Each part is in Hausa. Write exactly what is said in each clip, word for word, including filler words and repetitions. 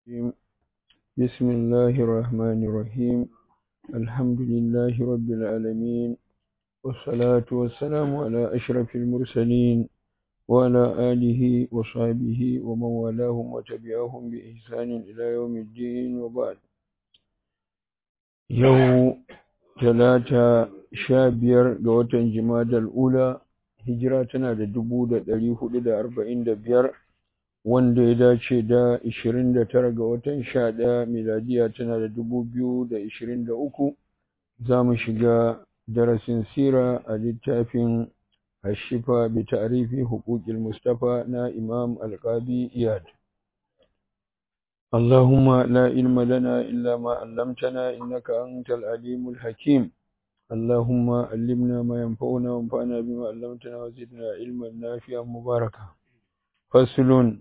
الرجيم. بسم الله الرحمن الرحيم. الحمد لله رب العالمين، والصلاة والسلام على أشرف المرسلين وعلى آله وصحبه ومن والاهم وتبعهم بإحسان إلى يوم الدين، وبعد. يوم ثلاثة شابير دوة جماد الأولى هجراتنا لدبو دا دليه دا أربعين دا بيار، wanda ya dace da ishirin da tara ga watan sha ɗaya miladiya tana da dubu biyu da ishirin da uku. Za mu shiga darasin sira a littafin Ashifa bi ta'rifi huquqil Mustafa na Imam Al-Qadi Iyad. Allahumma la ilma lana illa ma 'allamtana innaka antal alimul hakim. Allahumma allimna ma yanfa'una wanfa'na bima 'allamtana wa zidna ilman nafi'an mubaraka. Faslun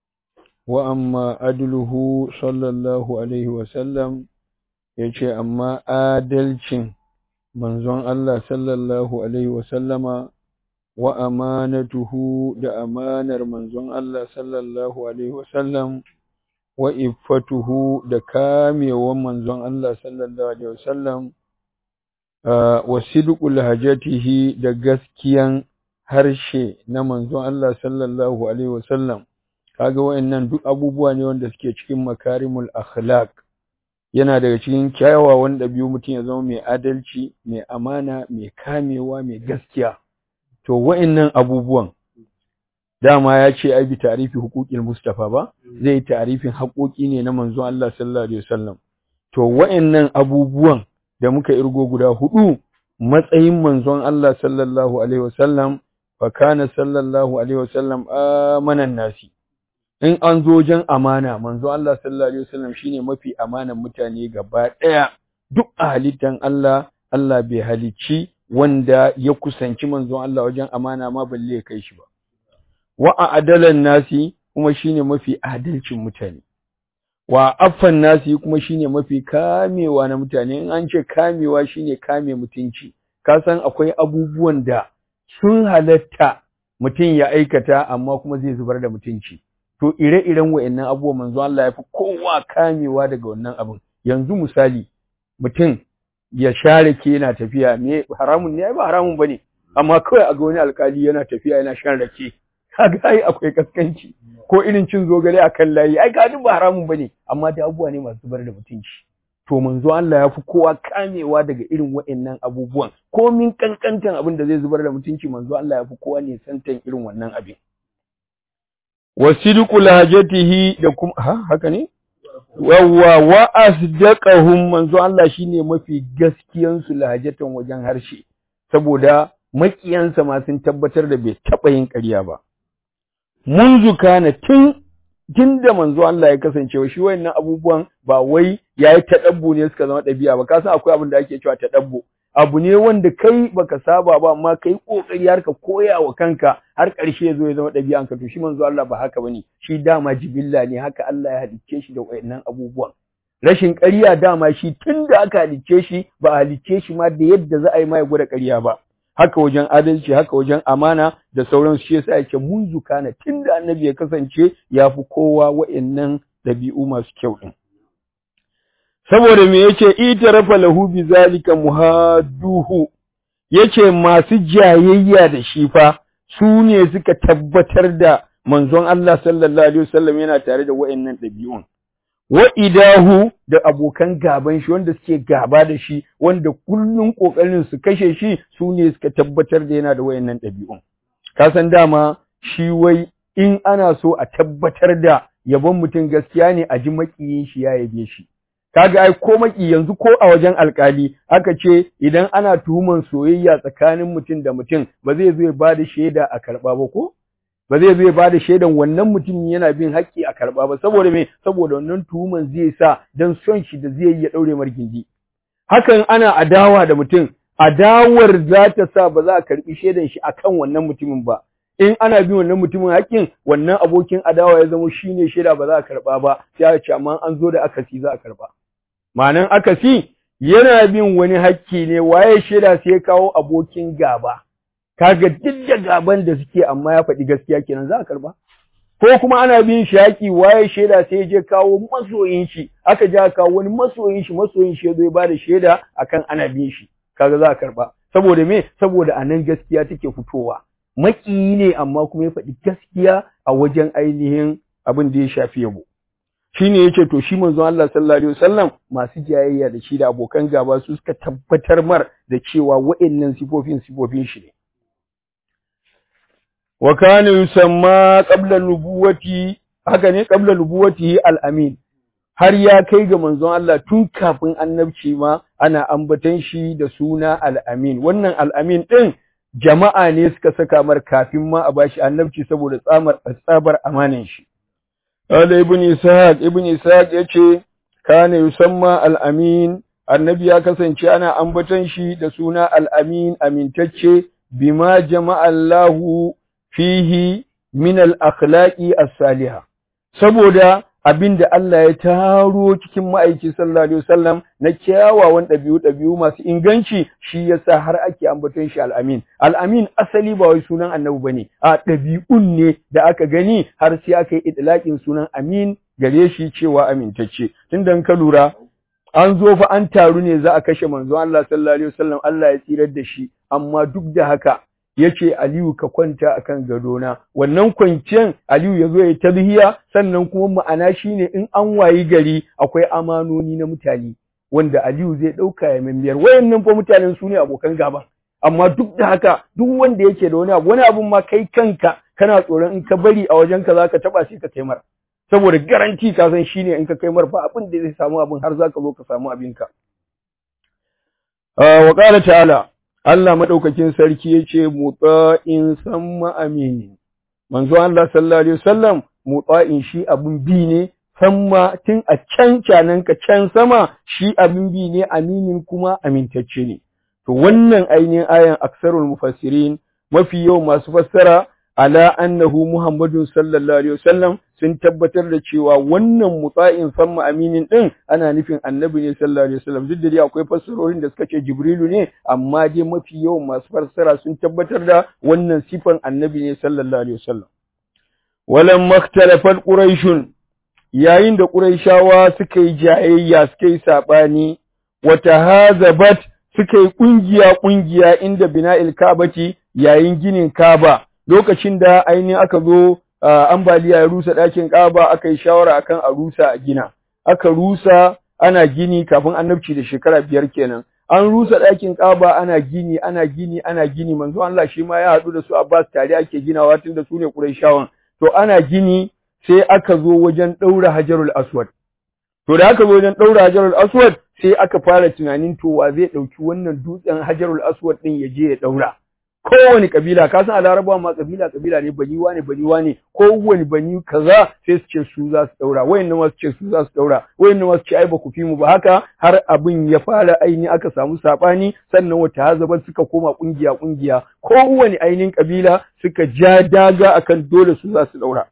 وأما أدله صلى الله عليه وسلم yace amma adalcin manzon Allah sallallahu alaihi wasallama wa amanatuhu da amanar manzon Allah sallallahu alaihi wasallam wa iffatuhu da kamewan manzon Allah sallallahu alaihi wasallam wa sidqul hajatihi da gaskiyan harshe na manzon Allah sallallahu alaihi wasallam. Kaga wayannan duk abubuwa ne wanda suke cikin makarimul akhlaq, yana daga cikin kyawawan ɗabi'u mutum ya zama mai adalci, mai amana, mai kamewa, mai gaskiya. To wayannan abubuwan dama ya ce ai bi ta'rifi huquqil Mustafa ba, zai ta'rifin haƙoƙi ne na manzon Allah sallallahu alaihi wasallam. To wayannan abubuwan da muka irgo guda hudu, matsayin manzon Allah sallallahu alaihi wasallam, fa kana sallallahu alaihi wasallam amanan nasi. In an zo wajen amana, manzo Allah sallallahu alaihi wasallam shine mafi amanan mutane gaba ɗaya. Duk a halittan Allah, Allah bai halicci wanda ya kusanci manzo Allah wajen amana ma balle ya kai shi ba. Wa adalan nasi kuma shine mafi adalcin mutane. Wa affan nasi kuma shine mafi kamewa na mutane. In an ce kamewa shine kame mutunci. Ka san akwai abubuwan da sun halatta mutum ya aikata amma kuma zai zubar da mutunci. To ire-iren wa'annan abubuwan manzo Allah ya fi kowa kamewa daga wannan abin. Yanzu misali, mutum ya share ke yana tafiya, me haramun ne? Ai ba haramun bane, amma kawai a ga wani alkali yana tafiya yana shan rake. Kaga ai akwai kaskanci. Ko irin cin zogale akan layi, ai ga duk ba haramun bane, amma da abubuwa ne masu zubar da mutunci. To manzo Allah ya fi kowa kamewa daga irin wa'annan abubuwan. Ko min kankantan abin da zai zubar da mutunci, manzo Allah ya fi kowa ne santan irin wannan abin. wa sidqu lahajatihi da kuma ha haka ne wa wa asdaqahum manzo Allah shine mafi gaskiyan su lahajatan wajen harshe, saboda makiyansa ma sun tabbatar da bai taba yin ƙarya ba. Munzu kana tun tunda manzo Allah ya kasance shi wayannan abubuwan ba wai yayi tadabbu ne suka zama dabi'a ba, ka san akwai abin da ake cewa tadabbu, abu ne wanda kai baka saba ba amma kai kokari har ka koya wa kanka har ƙarshe ya zo ya zama ɗabi'anka. To shi manzo Allah ba haka bane, shi dama jibilla ne, haka Allah ya halicce shi da wayannan abubuwan. Rashin ƙarya dama shi tunda aka halicce shi ba a halicce shi ma da yadda za a yi ma ya gwada ƙarya ba. Haka wajen adalci, haka wajen amana da sauran shi yasa yake munzu kana tunda annabi ya kasance ya fi kowa wayannan ɗabi'u masu kyau din. Saboda me yake itarafa lahu bi zalika muhadduhu, yace masu jayayya da shi fa su ne suka tabbatar da manzon Allah sallallahu alaihi wasallam yana tare da wayannan dabi'un. Wa idahu da abokan gaban shi wanda suke gaba da shi, wanda kullun kokarin su kashe shi, su ne suka tabbatar da yana da wayannan dabi'un. Ka san dama shi wai in ana so a tabbatar da yabon mutum gaskiya ne, a ji makiyin shi ya yabe shi. Kaga ai ko maki yanzu ko a wajen alkali aka ce idan ana tuhuman soyayya tsakanin mutum da mutum ba zai zo ya bada shaida a karba ba, ko ba zai zo ya bada shaidan wannan mutum yana bin haƙƙi a karba ba, saboda me? Saboda wannan tuhuman zai sa dan son shi da zai yi ya daure margindi. Hakan ana adawa da mutum, adawar za ta sa ba za a karbi shaidan shi akan wannan mutumin ba. In ana bin wannan mutumin haƙƙin, wannan abokin adawa ya zama shine shaida, ba za a karba ba, sai a ce amma an zo da akasi za a karba. Ma'anan akasi yana bin wani hakki ne, waye shaida sai ya kawo abokin gaba. Kaga duk da gaban da suke amma ya faɗi gaskiya kenan za a karba. ko kuma ana bin shi yaƙi waye shaida sai ya je kawo masoyin shi aka ja kawo wani masoyin shi masoyin shi ya zo ya bada shaida akan ana bin shi kaga za a karba saboda me saboda anan gaskiya take fitowa maƙiyi ne amma kuma ya faɗi gaskiya a wajen ainihin abin da ya shafi yabo shine yace to shi manzon Allah sallallahu alaihi wasallam masu jayayya da shi da abokan gaba su suka tabbatar mar da cewa wa'annan sifofin sifofin shi ne wa kana yusamma qabla nubuwati haka ne qabla nubuwati al-amin har ya kai ga manzon Allah tun kafin annabci ma ana ambatan shi da suna al-amin wannan al-amin din jama'a ne suka saka mar kafin ma a bashi annabci saboda tsamar tsabar amanin shi ala ibn ishaq ibn ishaq yace kana yusamma al-amin annabi ya kasance ana ambatan shi da suna al-amin amintacce bima jama'a Allahu fihi min al-akhlaqi as-salihah saboda abinda Allah ya taro cikin ma'aiki sallallahu alaihi wasallam na kyawawan dabi'u dabi'u masu inganci shi yasa har ake ambaton shi al-amin al-amin asali ba wai sunan annabi bane a dabi'un ne da aka gani har sai aka yi idlaqin sunan amin gare shi cewa amintacce tunda ka lura an zo fa an taru ne za a kashe manzo Allah sallallahu alaihi wasallam Allah ya tsirar da shi amma duk da haka yace Aliyu ka kwanta akan gadona wannan kwanciyar Aliyu yazo yayi tazhiya sannan kuma ma'ana shine in an wayi gari akwai amanoni na mutane wanda Aliyu zai dauka ya mimmiyar wayannan fa mutanen su ne abokan gaba amma duk da haka duk wanda yake da wani abu wani abun ma kai kanka kana tsoron in ka bari a wajen ka zaka taba shi ka kai mar saboda garanti ka san shine in ka kai mar ba abin da zai samu abin har zaka zo ka samu abinka wa qala ta'ala Allah madaukakin sarki yace mutsa'in samma amini manzo Allah sallallahu alaihi wasallam mutsa'in shi abun bi ne samma tun a can canan ka can sama shi abun bi ne aminin kuma amintacce ne to wannan ainihin ayan aksarul mufassirin mafi yau masu fassara ala annahu muhammadun sallallahu alaihi wasallam sun tabbatar da cewa wannan mutsa'in samma aminin din ana nufin annabi ne sallallahu alaihi wasallam duk da dai akwai fassarorin da suka ce jibrilu ne amma dai mafi yawan masu fassara sun tabbatar da wannan sifan annabi ne sallallahu alaihi wasallam walam maktalafal quraishun yayin da quraishawa suka yi jayayya suka yi sabani wata hazabat suka yi kungiya kungiya inda bina'il ka'bati yayin ginin Kaaba lokacin da ainihin aka zo Uh, ambaliya ya rusa ɗakin ƙaba aka yi shawara akan a rusa a gina aka rusa ana gini kafin annabci da shekara biyar kenan an rusa ɗakin ƙaba ana gini ana gini ana gini manzo Allah shi ma ya haɗu da su Abbas tare ake ginawa tun da su ne Qurayshawan to ana gini sai aka zo wajen ɗaura Hajarul Aswad to da aka zo wajen ɗaura Hajarul Aswad sai aka fara tunanin to wa zai ɗauki wannan dutsen Hajarul Aswad ɗin ya je ya ɗaura kowane kabila ka san a Larabawa ma kabila kabila ne baniwa ne baniwa ne kowane bani kaza sai su ce su za su daura wayannan ma su ce su za su daura wayannan ma su ce ai ba ku fi mu ba haka har abin ya fara aini aka samu sabani sannan wata hazabar suka koma kungiya kungiya kowane ainin kabila suka ja daga akan dole su za su daura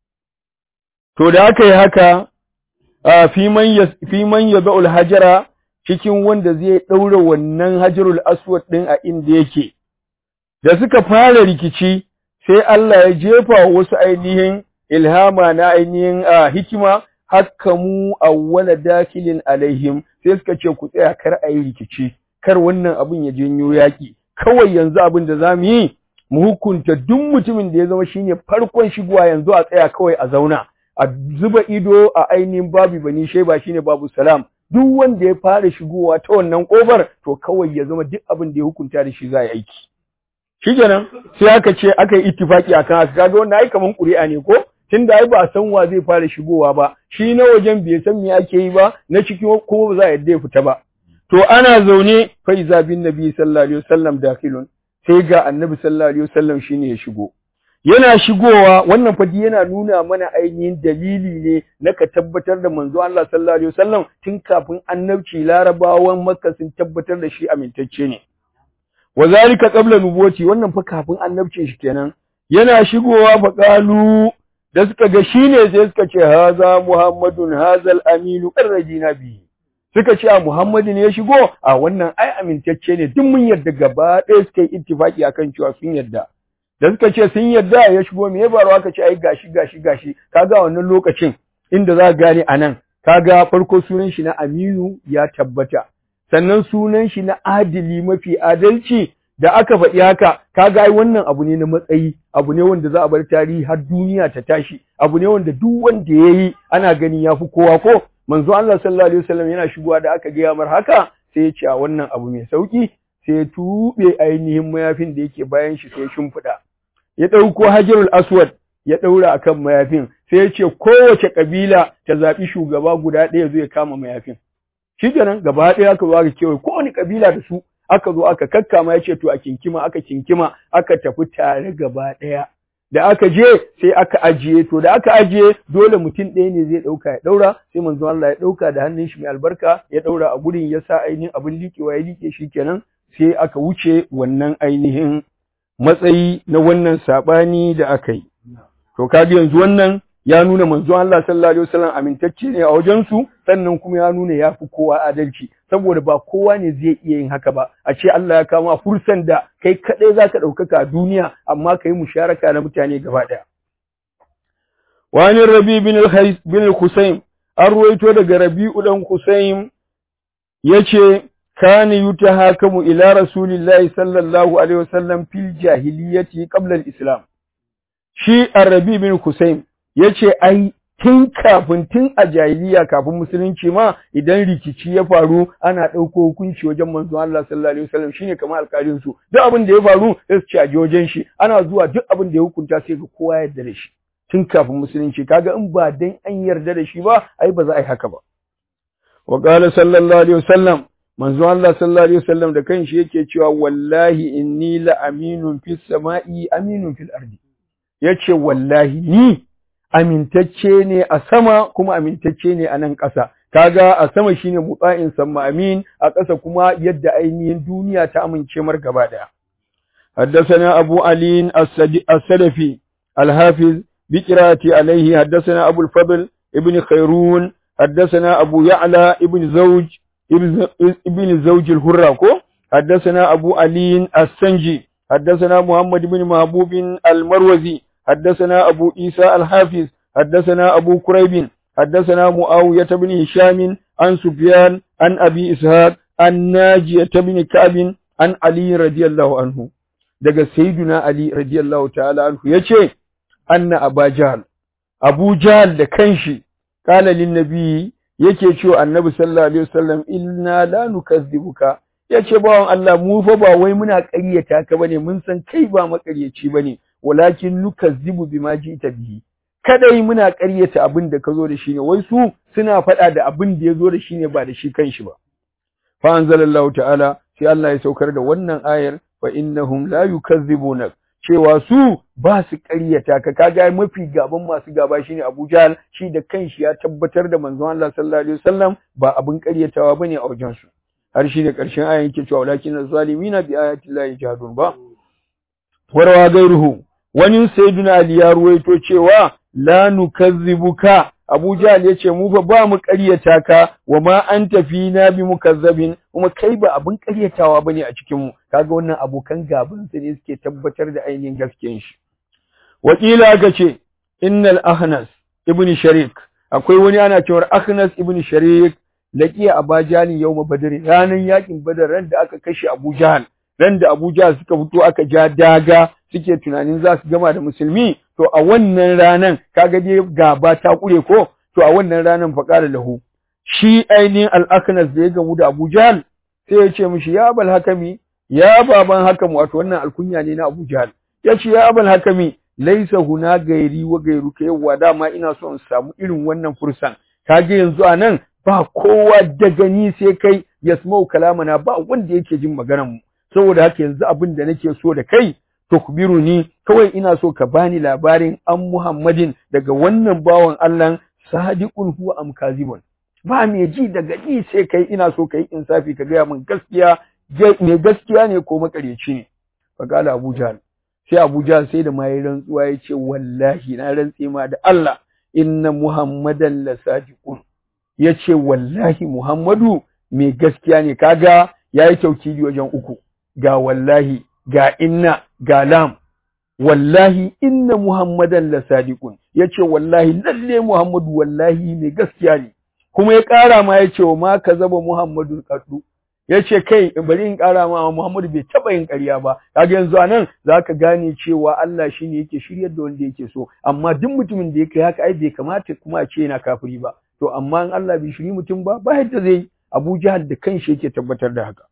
to da aka yi haka fi man fi man yadul hajara cikin wanda zai daura wannan hajarul aswad din a inda yake da suka fara rikici sai Allah ya jefa wasu ainihin ilhama na ainihin hikima hakkamu awwala dakilin alaihim sai suka ce ku tsaya kar a yi rikici kar wannan abin ya janyo yaki kawai yanzu abin da zamu yi mu hukunta duk mutumin da ya zama shine farkon shigowa yanzu a tsaya kawai a zauna a zuba ido a ainihin babu bani sheba shine babu salam duk wanda ya fara shigowa ta wannan kofar to kawai ya zama duk abin da ya hukunta da shi za yi aiki shikenan sai aka ce aka yi ittifaki akan haka kaga wannan ai kaman ƙuri'a ne ko tunda ai ba san wa zai fara shigowa ba shi na wajen bai san me ake yi ba na cikin kuma ba za a yadda ya fita ba to ana zaune fa iza bin nabi sallallahu alaihi wasallam dakhilun sai ga annabi sallallahu alaihi wasallam shine ya shigo yana shigowa wannan fadi yana nuna mana ainihin dalili ne na ka tabbatar da manzo Allah sallallahu alaihi wasallam tun kafin annabci larabawan makka sun tabbatar da shi amintacce ne wazalika qabla nubuwati wannan fa kafin annabcin shi kenan yana shigowa fa qalu da suka ga shine sai suka ce haza muhammadun hazal aminu qarrajina bi suka ce a muhammadu ne ya shigo a wannan ai amintacce ne duk mun yarda gaba ɗaya suka yi ittifaki akan cewa sun yarda da suka ce sun yarda ya shigo me ya faru aka ce ai gashi gashi gashi kaga wannan lokacin inda za ka gane anan kaga farko sunan shi na Aminu ya tabbata sannan sunan shi na adili mafi adalci da aka faɗi haka kaga ai wannan abu ne na matsayi abu ne wanda za a bar tarihi har duniya ta tashi abu ne wanda duk wanda yayi ana gani yafi kowa ko manzo Allah sallallahu alaihi wasallam yana shigowa da aka ga mar haka sai ya ce a wannan abu mai sauki sai ya tube ainihin mayafin da yake bayan shi sai ya shimfida ya dauko Hajarul Aswad ya daura akan mayafin sai ya ce kowace kabila ta zabi shugaba guda ɗaya zai kama mayafin shikenan gaba ɗaya aka zo aka kewaye kowane kabila da su aka zo aka kakkama ya ce to a kinkima aka kinkima aka tafi tare gaba ɗaya da aka je sai aka ajiye to da aka ajiye dole mutum ɗaya ne zai ɗauka ya ɗaura sai manzo Allah ya ɗauka da hannun shi mai albarka ya ɗaura a gurin ya sa ainihin abin liƙewa ya liƙe shi kenan sai aka wuce wannan ainihin matsayi na wannan saɓani da aka yi to kaga yanzu wannan ya nuna manzo Allah sallallahu alaihi wasallam amintacce ne a wajen su sannan kuma ya nuna yafi kowa adalci saboda ba kowa ne zai iya yin haka ba a ce Allah ya kama fursan da kai kadai zaka daukaka a duniya amma kai musharaka na mutane gaba daya wani Rabi bin al-Hays bin al-Husayn an ruwaito daga Rabi'u dan Husayn yace kana yutahakamu ila rasulillahi sallallahu alaihi wasallam fil jahiliyyati qabla al-islam shi Rabi bin Husayn yace ai tun kafin tun a jahiliya kafin musulunci ma idan rikici ya faru ana ɗauko hukunci wajen manzo Allah sallallahu alaihi wasallam shine kamar alƙalin su duk abin da ya faru sai su ci a wajen shi ana zuwa duk abin da ya hukunta sai ga kowa ya yarda da shi tun kafin musulunci kaga in ba dan an yarda da shi ba ai ba za a yi haka ba wa qala sallallahu alaihi wasallam manzo Allah sallallahu alaihi wasallam da kanshi yake cewa wallahi inni la aminun fis sama'i aminun fil ardi yace wallahi ni amintacce ne a sama kuma amintacce ne a nan ƙasa kaga a sama shine mutsa'in samma amin a ƙasa kuma yadda ainihin duniya ta amince mar gaba daya haddathana abu ali as-sadafi al-hafiz bi qira'ati alayhi haddathana abu al-fadl ibn khairun haddathana abu ya'la ibn zawj ibn zawj al-hurra ko haddathana abu ali as-sanji haddathana muhammad ibn mahbub al-marwazi حدثنا أبو إيسى الحافظ حدثنا أبو كريب حدثنا معاوية بن هشام عن سفيان عن أبي إسحاق عن ناجية بن كعب عن علي رضي الله عنه daga sayyiduna Ali radiyallahu ta'ala anhu yace anna Abu Jahl Abu Jahl da kanshi kala lin nabi yake cewa annabi sallallahu alaihi wasallam inna la nukazzibuka yace bawon Allah mu fa ba wai muna ƙaryata ka bane mun san kai ba maƙaryaci bane walakin nukazzibu bima ji'ta bihi kadai muna ƙaryata abin da kazo da shi ne wai su suna faɗa da abin da yazo da shi ne ba da shi kanshi ba fa anzalallahu ta'ala sai Allah ya saukar da wannan ayar fa innahum la yukazzibuna cewa su ba su ƙaryata ka kaga mafi gaban masu gaba shine Abu Jahl shi da kanshi ya tabbatar da manzon Allah sallallahu alaihi wasallam ba abin ƙaryatawa bane a wajen su har shi da ƙarshen ayan yake cewa walakin zalimina bi ayati llahi jahadun ba warwa gairuhu wani sayyiduna Ali ya ruwaito cewa la nukazzibuka Abu Jahl yace mu fa ba mu ƙaryata ka wa ma anta fina bi mukazzabin kuma kai ba abin ƙaryatawa bane a cikin mu kaga wannan abokan gaban sa ne suke tabbatar da ainihin gaskiyar shi wakila aka ce innal ahnas ibn sharik akwai wani ana cewa ahnas ibn sharik laqiya Abu Jahl yawma badr ranan yakin badar ran da aka kashe Abu Jahl ran da Abu Jahl suka fito aka ja daga suke tunanin za su gama da musulmi to a wannan ranan kaga dai gaba ta kure ko to a wannan ranan fa qala lahu shi ainihin al-aknas da ya gamu da Abu Jahl sai ya ce mishi ya abul hakami ya baban hakam wato wannan alkunya ne na Abu Jahl ya ce ya abul hakami laisa huna gairi wa gairuka yawa dama ina so in samu irin wannan fursan kage yanzu anan ba kowa daga ni sai kai yasmau kalamana ba wanda yake jin maganar mu saboda haka yanzu abin da nake so da kai tukbiruni kawai ina so ka bani labarin an Muhammadin daga wannan bawan Allah sadiqun huwa am kazibun ba me ji daga ji sai kai ina so kai insafi ka ga min gaskiya me gaskiya ne ko makareci ne faqala Abu Jahl sai Abu Jahl sai da mai rantsuwa yace wallahi na rantse ma da Allah inna Muhammadan la sadiqun yace wallahi Muhammadu me gaskiya ne kaga yayi taukidi wajen uku ga wallahi ga inna ga lam wallahi inna muhammadan la sadiqun yace wallahi lalle muhammadu wallahi ne gaskiya ne kuma ya ƙara ma yace wa ma kazaba muhammadun qaddu yace kai bari in ƙara ma muhammadu bai taba yin ƙarya ba kaga yanzu anan zaka gane cewa Allah shine yake shiryar da wanda yake so amma duk mutumin da yake haka ai bai kamata kuma a ce yana kafiri ba to amma in Allah bai shiri mutum ba ba yadda zai Abu Jahal da kanshi yake tabbatar da haka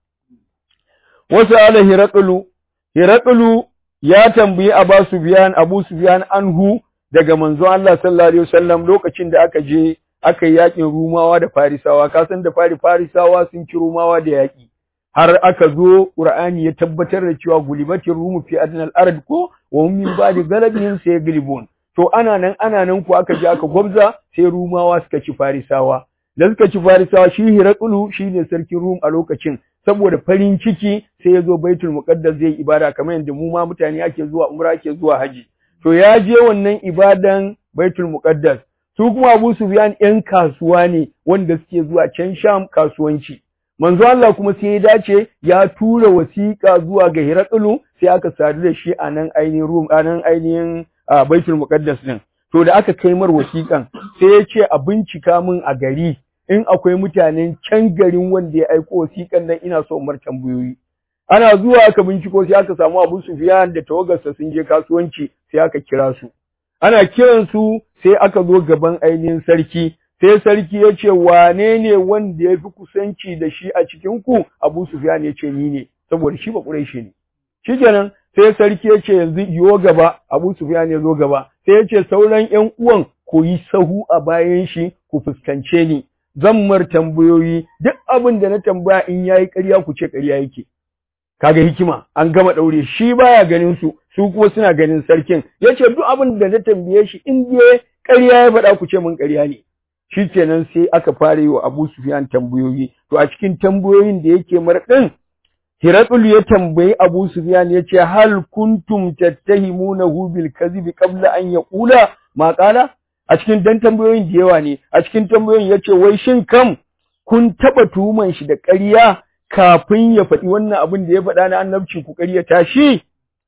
wasu ala hiraqulu hiraqulu ya tambayi Abu Sufyan Abu Sufyan anhu daga manzon Allah sallallahu alaihi wasallam lokacin da aka je aka yi yakin Rumawa da Farisawa ka san da fari Farisawa sun ci Rumawa da yaki har aka zo Qur'ani ya tabbatar da cewa gulibatir rumu fi adnal ard ko wa hum min ba'di galabihim sayaglibun to ana nan ana nan ko aka je aka gwabza sai Rumawa suka ci Farisawa da suka ci Farisawa shi Hiraqulu shine sarkin Rum a lokacin saboda farin ciki sai ya zo Baitul Muqaddas zai ibada kamar yadda mu ma mutane ake zuwa umra ake zuwa haji to ya je wannan ibadan Baitul Muqaddas su kuma Abu Sufyan ɗan kasuwa ne wanda suke zuwa can Sham kasuwanci manzo Allah kuma sai ya dace ya tura wasiƙa zuwa ga Hiraqulu sai aka sadu da shi a nan ainihin Rum a nan ainihin Baitul Muqaddas din to da aka kai mar wasiƙan sai ya ce a bincika min a gari in akwai mutanen can garin wanda ya aiko wasiƙan nan ina so mar tambayoyi ana zuwa aka binciko sai aka samu Abu Sufyan da tawagarsa sun je kasuwanci sai aka kira su ana kiran su sai aka zo gaban ainihin sarki sai sarki ya ce wane ne wanda ya fi kusanci da shi a cikin ku Abu Sufyan ya ce ni ne saboda shi ba Quraishi ne shikenan sai sarki ya ce yanzu yo gaba Abu Sufyan ya zo gaba sai ya ce sauran ƴan uwan ku yi sahu a bayan shi ku fuskance ni zan mar tambayoyi duk abin da na tambaya in yayi ƙarya ku ce ƙarya yake kaga hikima an gama daure shi baya ganin su su kuma suna ganin sarkin yace duk abin da na tambaye shi in dai ƙarya ya faɗa ku ce mun ƙarya ne shikenan sai aka fara yi wa Abu Sufyan tambayoyi to a cikin tambayoyin da yake mar din Hiraqul ya tambayi Abu Sufyan yace hal kuntum tattahimunahu bil kadhibi qabla an yaqula ma qala a cikin dan tambayoyin da yawa ne a cikin tambayoyin yace wai shin kam kun taba tuhuman shi da ƙarya kafin ya faɗi wannan abin da ya faɗa na annabci ku ƙarya tashi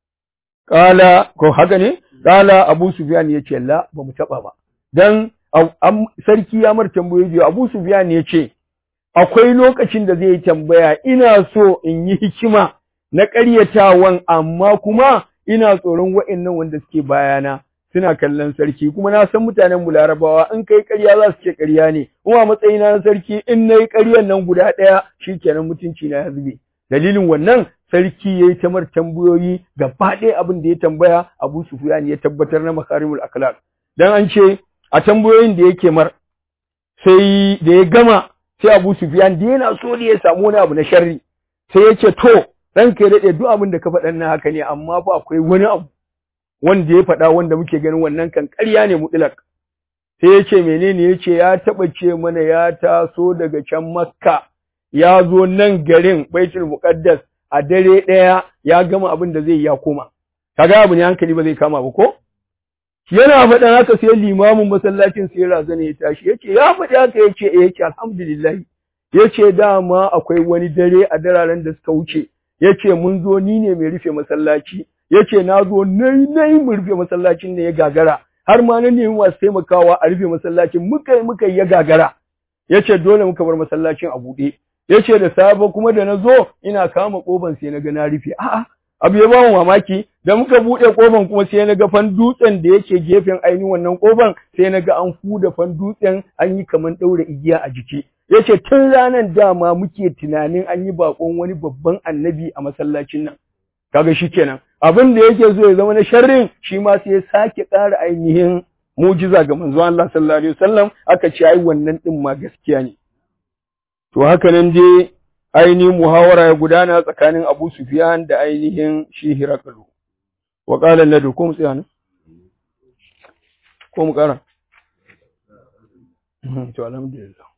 qala ko haka ne qala Abu Sufyan yace la ba mu taba ba dan sarki ya mar tambayoyi Abu Sufyan yace akwai lokacin da zai tambaya ina so in yi hikima na ƙaryatawan amma kuma ina tsoron wa'annan wanda suke bayana suna kallon sarki kuma na san mutanen mu Larabawa in kai ƙarya za su ce ƙarya ne kuma matsayina na sarki in nayi ƙaryan nan guda ɗaya shikenan mutunci na ya zube dalilin wannan sarki yayi ta mar tambayoyi gaba ɗaya abin da ya tambaya Abu Sufyan ya tabbatar na makarimul akhlaq dan an ce a tambayoyin da yake mar sai da ya gama sai Abu Sufyan da yana so ne ya samu wani abu na sharri sai ya ce to ranka ya dade duk abin da ka faɗan nan haka ne amma fa akwai wani abu wanda ya faɗa wanda muke ganin wannan kan ƙarya ne mutlak sai ya ce menene ya ce ya taɓa ce mana ya taso daga can Makka ya zo nan garin Baitul Muqaddas a dare ɗaya ya gama abin da zai ya koma kaga abu ne hankali ba zai kama ba ko yana faɗan haka sai limamin masallacin sai razana ya tashi yace ya faɗi haka yace eh yace alhamdulillah yace dama akwai wani dare a dararen da suka wuce yace mun zo ni ne mai rufe masallaci yace na zo nayi nayi mu rufe masallacin ne ya gagara har ma na nemi masu taimakawa a rufe masallacin muka yi muka ya gagara yace dole muka bar masallacin a buɗe yace da safe kuma da na zo ina kama koban sai na ga na rufe a'a abu ya ba mu mamaki da muka buɗe kofan kuma sai na ga fan dutsen da yake gefen ainihin wannan kofan sai na ga an fuda fan dutsen an yi kaman ɗaura igiya a jiki yace tun ranar dama muke tunanin an yi bakon wani babban annabi a masallacin nan kaga shikenan abin da yake so ya zama na sharrin shi ma sai ya sake ƙara ainihin mujiza ga manzo Allah sallallahu alaihi wasallam aka ce ai wannan din ma gaskiya ne to haka nan dai ainihin muhawara ya gudana tsakanin Abu Sufyan da ainihin shi Hiraqlu wa qala ladu kum tsiyana ko mu ƙara to alhamdulillah